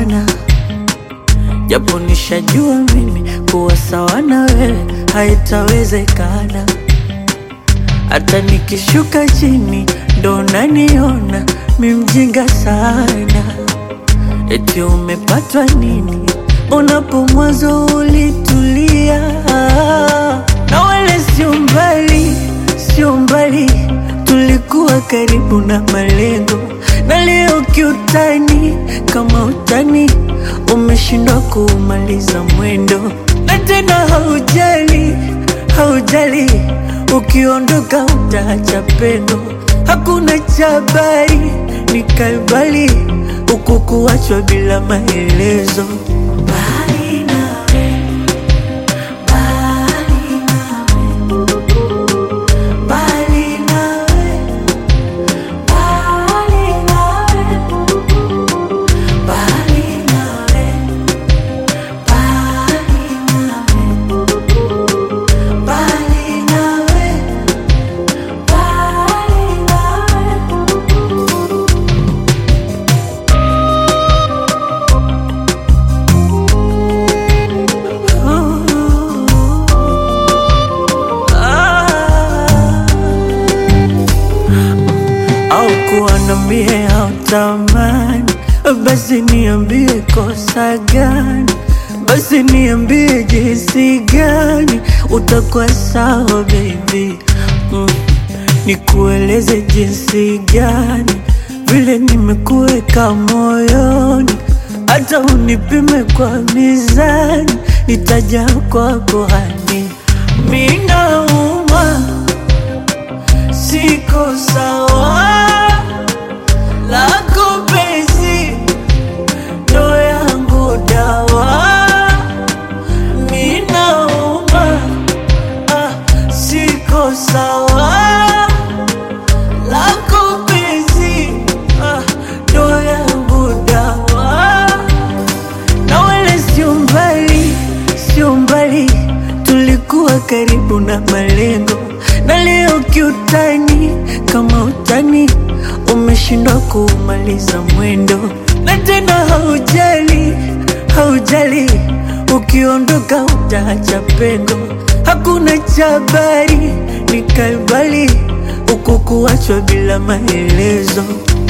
sana, japo nishajua mimi kuwa sawa na wewe haitawezekana. Hata nikishuka chini ndo naniona mi mjinga sana. Eti umepatwa nini unapo mwanzo ulitulia? Na wale sio mbali, tulikuwa karibu na malengo. Na leo kiutani, kama utani umeshindwa kumaliza mwendo. Na tena haujali, ukiondoka utaacha pendo. Hakuna chabari, nikaibali huku kuachwa bila maelezo. Bali nawe, bali nawe, bali nawe, bali nawe, bali nawe, bali nawe, bali nawe, bali au kuwa na mie au tamani, basi niambie kosa gani, basi niambie jinsi gani utakuwa sawa baby. Nikueleze jinsi gani vile nimekuweka moyoni. Hata unipime kwa mizani, nitaja kwako hani. Mimi naumwa, siko sawa, lako penzi ndo yangu dawa. Mimi naumwa, siko sawa, lako penzi ndo yangu dawa. Na wale sio mbali, tulikuwa karibu na malengo. Na leo kiutani, kama utani umeshindwa kumaliza mwendo. Na tena haujali, ukiondoka utaacha pengo. Hakuna chabari, nikaibali huku kuachwa bila maelezo.